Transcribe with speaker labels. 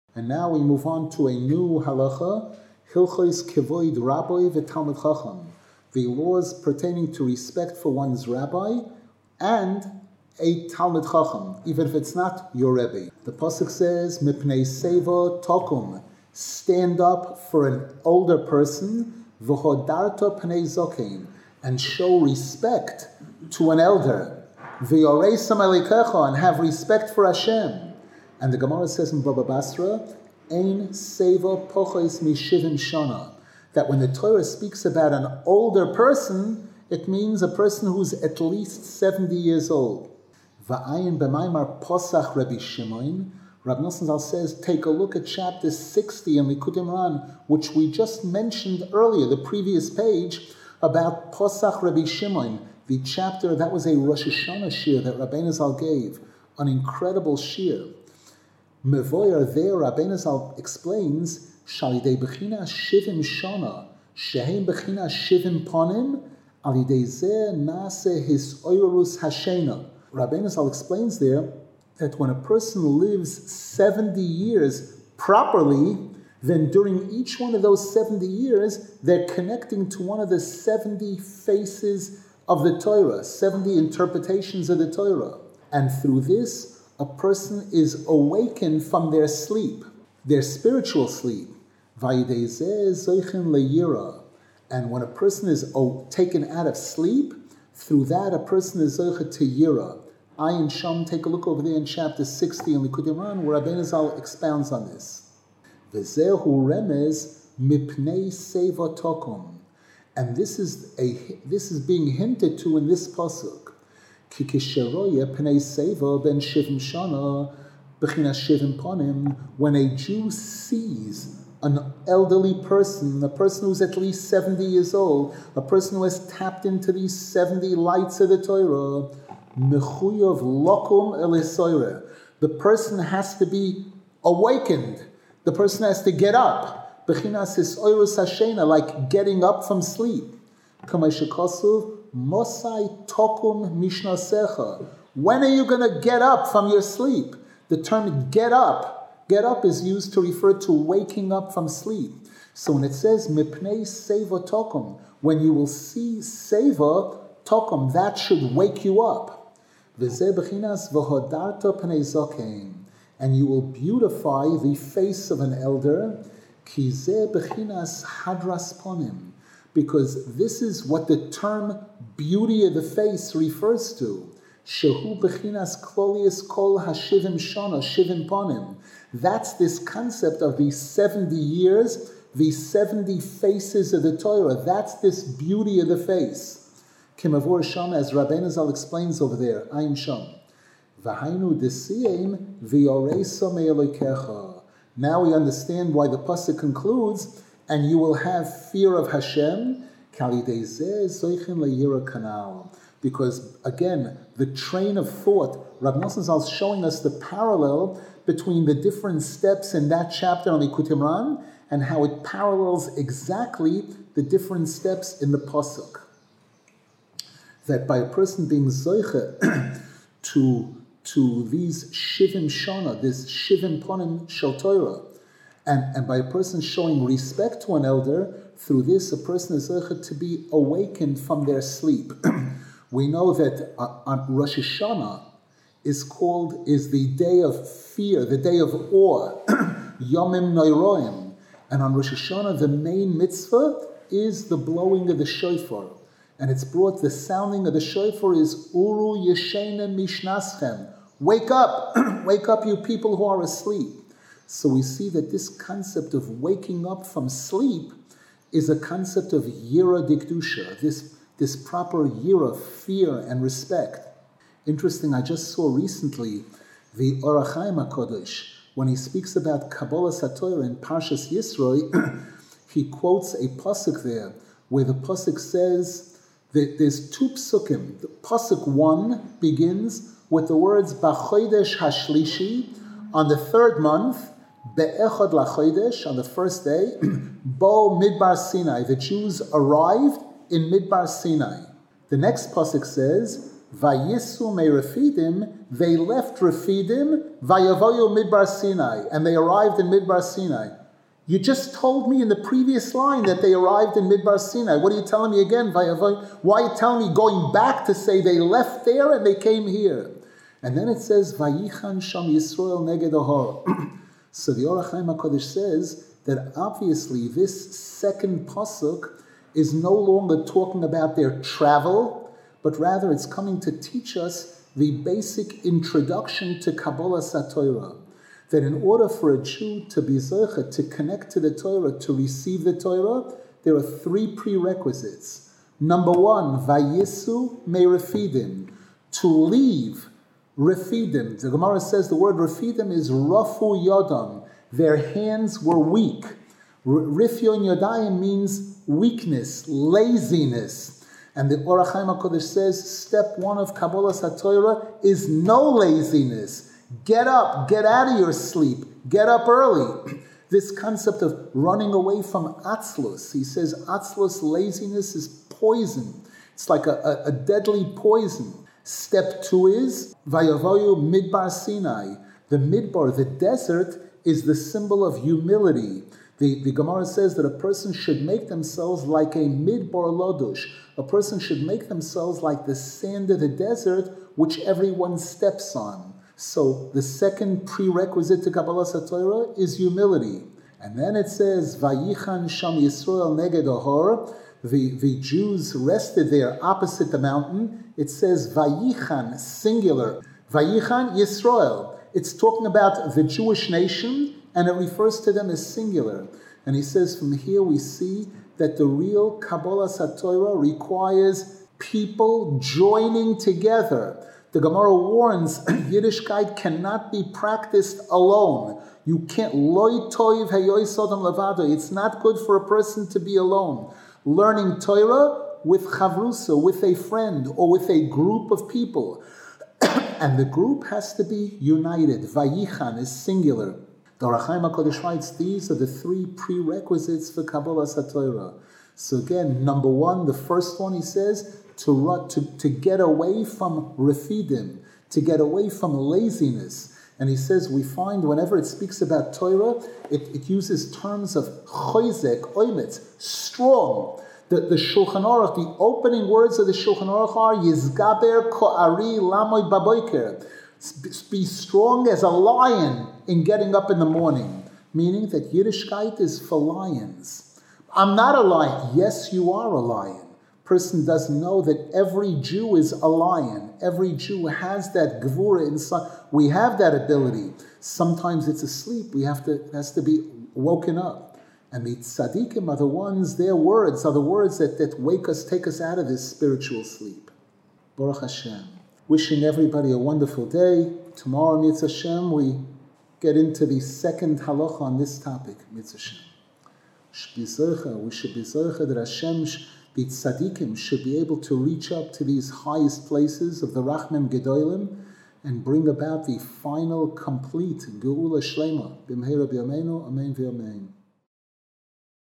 Speaker 1: And now we move on to a new halacha, Hilchos Kevoid Rabbi v'Talmid Chacham, the laws pertaining to respect for one's rabbi and a Talmid Chacham, even if it's not your Rebbe. The pasuk says, Mipnei Seva Tokum, stand up for an older person, V'hodarta Pnei Zokein, and show respect to an elder, V'yoreisam Elikecha, and have respect for Hashem. And the Gemara says in Baba Basra, Ein Seva Pochos Mishivim Shana, that when the Torah speaks about an older person, it means a person who's at least 70 years old. Va'ayin b'maimar posach Rabbi Shimon, Rabbi Nosson Zal says, take a look at chapter 60 in Likutei Moharan, which we just mentioned earlier, the previous page, about posach Rabbi Shimon, the chapter that was a Rosh Hashanah shir that Rabbeinu Zal gave, an incredible shir. Mevoyer there, Rabbeinu Zal explains, Shalidei b'china shivim shana, shehem b'china shivim ponim, alidei zeh nase his oirus hashena. Rabbeinu Zal explains there that when a person lives 70 years properly, then during each one of those 70 years, they're connecting to one of the 70 faces of the Torah, 70 interpretations of the Torah. And through this, a person is awakened from their sleep, their spiritual sleep. And when a person is taken out of sleep, through that a person is zoche to yira. Ayin Sham, take a look over there in chapter 60 in Likutei Moharan, where Rabbeinu Zal expounds on this. V'zehu remez mipnei seva tokum. And this is being hinted to in this pasuk. Ki kisheroye pnei seva ben shivim shana b'china shivim ponim. When a Jew sees an elderly person, a person who's at least 70 years old, a person who has tapped into these 70 lights of the Torah, mechuyav lokum elisoire. The person has to be awakened. The person has to get up. Bechinas his oirus hashena, like getting up from sleep. Kamei shekasuv mosai tokum mishnasecha. When are you going to get up from your sleep? The term get up is used to refer to waking up from sleep. So when it says mipnei seva tokum, when you will see seva tokum, that should wake you up. V'zeh bechinas v'hodarta pnei zokein, and you will beautify the face of an elder. Ki zeh bechinas hadras ponim, because this is what the term beauty of the face refers to. Shehu bechinas klolius kol hashivim shana shivim ponim. That's this concept of these 70 years, these 70 faces of the Torah. That's this beauty of the face. Kimavur Sham, as Rabbeinu Zal explains over there, Ayin Sham. V'hainu desiyim v'yoreisa me'elokecha. Now we understand why the pasuk concludes, and you will have fear of Hashem, kalidei zeh zoichin le'yira kanal. Because, again, the train of thought, Rabbi Nosson Zal is showing us the parallel between the different steps in that chapter on Likutei Moharan and how it parallels exactly the different steps in the pasuk. That by a person being zoiche to these shivim shana, this shivim ponim shel Torah, and by a person showing respect to an elder, through this a person is zoiche to be awakened from their sleep. We know that on Rosh Hashanah is the day of fear, the day of awe, Yomim Noiroim. And on Rosh Hashanah, the main mitzvah is the blowing of the shofar. And it's brought, the sounding of the shofar is Uru Yeshena Mishnaschem. Wake up! Wake up, you people who are asleep. So we see that this concept of waking up from sleep is a concept of Yira Dikdusha, this proper yira, fear and respect. Interesting, I just saw recently the Orach Chaim HaKodesh, when he speaks about Kabbalah Satorah in Parshas Yisro, he quotes a pasuk there, where the pasuk says that there's two psukim. The pasuk 1 begins with the words B'chodesh Hashlishi, on the third month, Be'echad LaChodesh, on the first day, Bo Midbar Sinai, the Jews arrived in Midbar Sinai. The next pasuk says, Vayisu me Refidim, they left Refidim, Vayavoyu Midbar Sinai, and they arrived in Midbar Sinai. You just told me in the previous line that they arrived in Midbar Sinai. What are you telling me again? Why are you telling me going back to say they left there and they came here? And then it says, Vayichan Sham Yisrael Neged Ohor. So the Orach Chaim HaKadosh says that obviously this second pasuk is no longer talking about their travel, but rather it's coming to teach us the basic introduction to Kabbalah Satorah. That in order for a Jew to be Zoche, to connect to the Torah, to receive the Torah, there are three prerequisites. Number one, Vayisu me Refidim, to leave Refidim. The Gemara says the word Refidim is Rafu Yodam. Their hands were weak. Rifyon Yodayim means weakness, laziness. And the Orach Chaim HaKadosh says step one of Kabbalah Satorah is no laziness. Get up, get out of your sleep, get up early. This concept of running away from atzlus. He says atzlus, laziness, is poison. It's like a deadly poison. Step two is Vayavoyu Midbar Sinai. The Midbar, the desert, is the symbol of humility. The Gemara says that a person should make themselves like a Midbar Lodush. A person should make themselves like the sand of the desert, which everyone steps on. So the second prerequisite to Kabbalah Satorah is humility. And then it says, Vayichan Sham Yisrael Neged Ohor. The Jews rested there opposite the mountain. It says Vayichan, singular. Vayichan Yisrael. It's talking about the Jewish nation, and it refers to them as singular. And he says from here we see that the real Kabbalah Satorah requires people joining together. The Gemara warns Yiddishkeit cannot be practiced alone. You can't, loy toiv heyoisodam levado. It's not good for a person to be alone. Learning Torah with chavrusa, with a friend, or with a group of people. And the group has to be united. Vayichan is singular. The Orach Chaim HaKadosh writes, these are the three prerequisites for Kabbalah Satorah. So again, number one, the first one he says, to get away from refidim, to get away from laziness. And he says we find whenever it speaks about Torah, it uses terms of choizek, oimetz, strong. The Shulchan Aruch, the opening words of the Shulchan Aruch are Yizgaber ko'ari lamoy baboiker. Be strong as a lion in getting up in the morning. Meaning that Yiddishkeit is for lions. I'm not a lion. Yes, you are a lion. Person doesn't know that every Jew is a lion. Every Jew has that gevura inside. We have that ability. Sometimes it's asleep. It has to be woken up. And the tzaddikim are the ones, their words are the words that wake us, take us out of this spiritual sleep. Baruch Hashem. Wishing everybody a wonderful day. Tomorrow, Mitzvah Hashem, we get into the second halacha on this topic, Mitzvah Hashem. We should be zoche that Hashem, the tzaddikim, should be able to reach up to these highest places of the Rachmim Gedolim and bring about the final, complete Geula Shlema. B'mheira b'yameinu, amen v'yamein.